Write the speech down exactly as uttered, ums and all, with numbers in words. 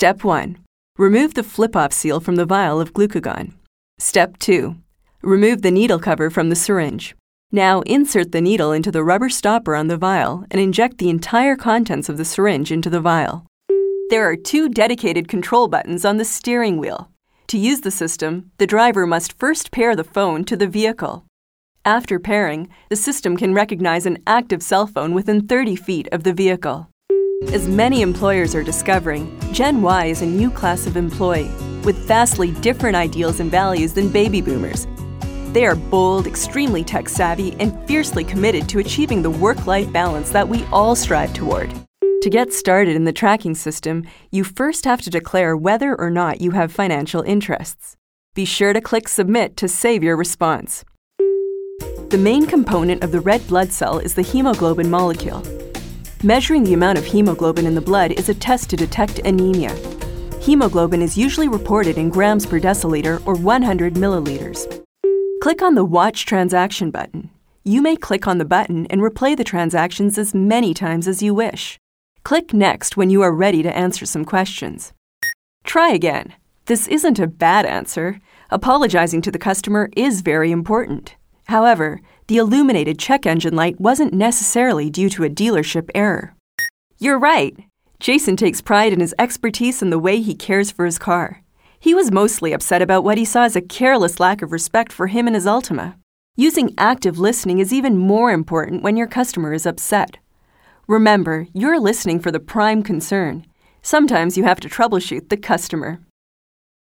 Step one. Remove the flip-off seal from the vial of glucagon. Step two. Remove the needle cover from the syringe. Now insert the needle into the rubber stopper on the vial and inject the entire contents of the syringe into the vial. There are two dedicated control buttons on the steering wheel. To use the system, the driver must first pair the phone to the vehicle. After pairing, the system can recognize an active cell phone within thirty feet of the vehicle. As many employers are discovering, Gen Y is a new class of employee with vastly different ideals and values than baby boomers. They are bold, extremely tech-savvy, and fiercely committed to achieving the work-life balance that we all strive toward. To get started in the tracking system, you first have to declare whether or not you have financial interests. Be sure to click Submit to save your response. The main component of the red blood cell is the hemoglobin molecule. Measuring the amount of hemoglobin in the blood is a test to detect anemia. Hemoglobin is usually reported in grams per deciliter or one hundred milliliters. Click on the Watch Transaction button. You may click on the button and replay the transactions as many times as you wish. Click Next when you are ready to answer some questions. Try again. This isn't a bad answer. Apologizing to the customer is very important. However, the illuminated check engine light wasn't necessarily due to a dealership error. You're right. Jason takes pride in his expertise and the way he cares for his car. He was mostly upset about what he saw as a careless lack of respect for him and his Altima. Using active listening is even more important when your customer is upset. Remember, you're listening for the prime concern. Sometimes you have to troubleshoot the customer.